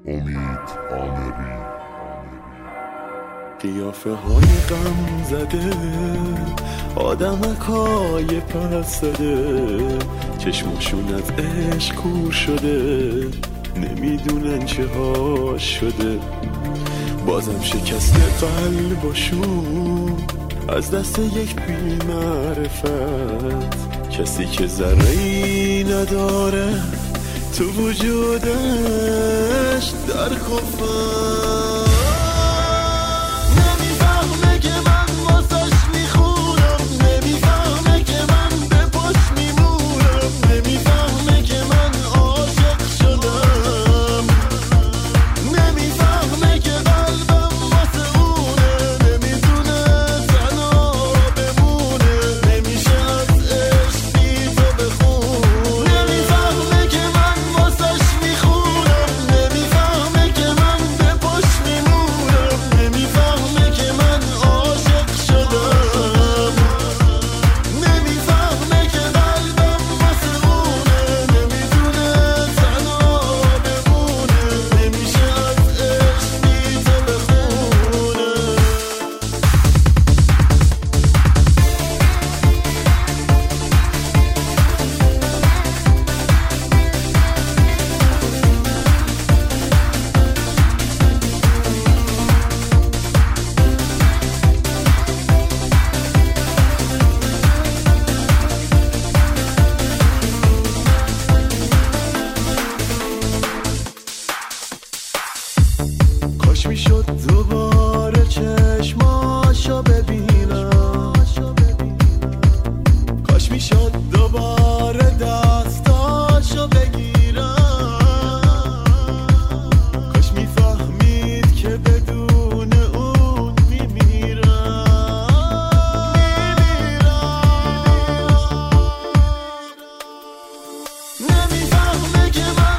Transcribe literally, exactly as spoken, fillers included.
امید آمری. قیافه های غم زده، آدمکای پس زده، چشماشون از عشق کور شده، نمیدونن چه ها شده. بازم شکست قلبشون از دست یک بی معرفت، کسی که ذره‌ای نداره تو وجودش در کفن. کاش میشد دوباره چشماشو ببینم، کاش میشد دوباره دستاشو بگیرم، کاش میفهمید که بدون اون میمیرم. نمیفهمه که من